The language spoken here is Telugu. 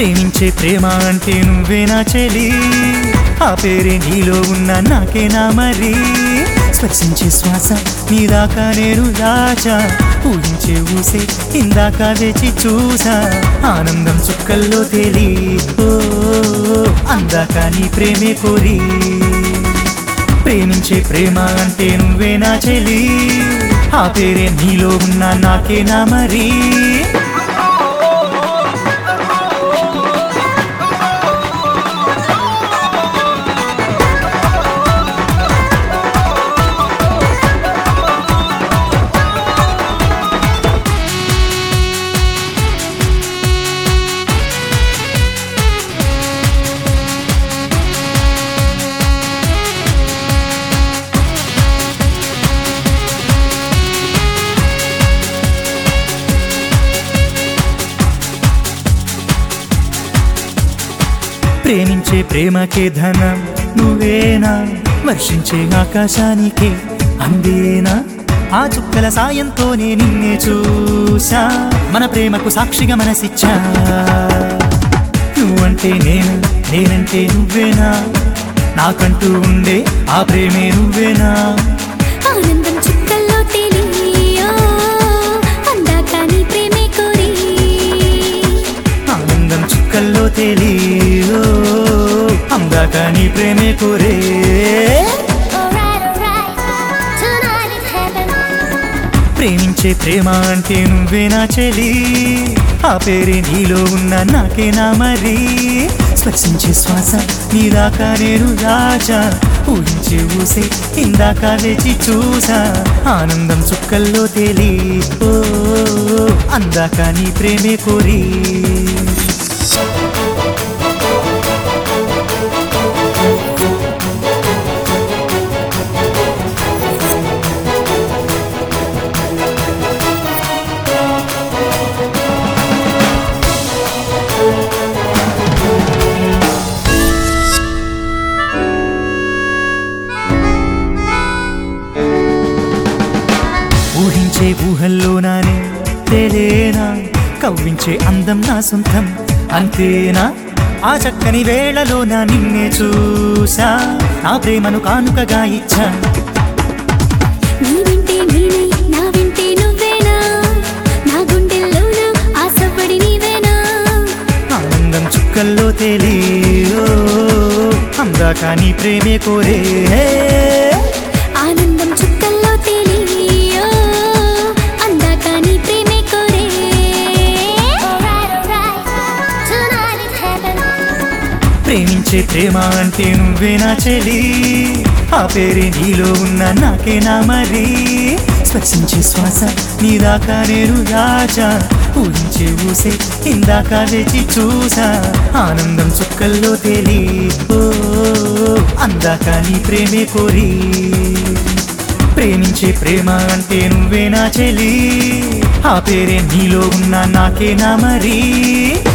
ప్రేమించే ప్రేమ అంటే నువ్వేనా చెలి ఆ పేరే నీలో ఉన్న నాకేనా మరి స్పర్శించే శ్వాస నీ దాకా నేను దాచా ఊహించే ఊసే ఇందాక వేచి చూసా ఆనందం చుక్కల్లో తేలి ఓ అందాక నీ ప్రేమే కోరి ప్రేమించే ప్రేమ అంటే నువ్వేనా చెలి ఆ పేరే నీలో ఉన్న నాకేనా మరి ప్రేమించే ప్రేమకే ధనం నువ్వేనా వర్షించే ఆకాశానికే అందేనా ఆ చుక్కల సాయంతోనే నిన్నే చూసా మన ప్రేమకు సాక్షిగా మనసిచ్చా నువ్వంటే నేను నేనంటే నువ్వేనా నాకంటూ ఉండే ఆ ప్రేమే నువ్వేనా ఆనందం చుక్కల్లో తేలి అందాక నీ ప్రేమే కోరి ఆనందం చుక్కల్లో తేలి అందాక నీ ప్రేమే కోరే ప్రేమించే ప్రేమ అంటే నువ్వేనా చెలి ఆ పేరే నీలో ఉన్న నాకేనా మరి స్పర్శించే శ్వాస నీ దాకా నేను దాచా ఊహించే ఊసే ఇందాక వేచి చూసా ఆనందం చుక్కల్లో తేలి ఓ అందాక నీ ప్రేమే కోరి ఊహించే ఊహల్లో నానే తేలేనా కవ్వించే అందం నా సొంతం అంతేనా ఆ చక్కని వేళలో నా నిన్నే చూసా నా ప్రేమను కానుకగా ఇచ్చా నీ వింటే నేనే నా వింటే నువ్వేనా నా గుండెల్లోన ఆశపడి నీవేనా ఆనందం చుక్కల్లో తేలి అందాక నీ ప్రేమే కోరే ఆనందం చుక్కల్లో తేలి అందాక నీ ప్రేమే కోరే ప్రేమించే ప్రేమ అంటే నువ్వేనా చెలి ఆ పేరే నీలో ఉన్న నాకేనా మరి స్పర్శించే శ్వాస నీ దాకా నేను దాచా ఊహించే ఊసే ఇందాక వేచి చూసా ఆనందం చుక్కల్లో తేలి ఓ అందాక నీ ప్రేమే కోరి ప్రేమించే ప్రేమ అంటే నువ్వేనా చెలి ఆ పేరే నీలో ఉన్న నాకేనా మరి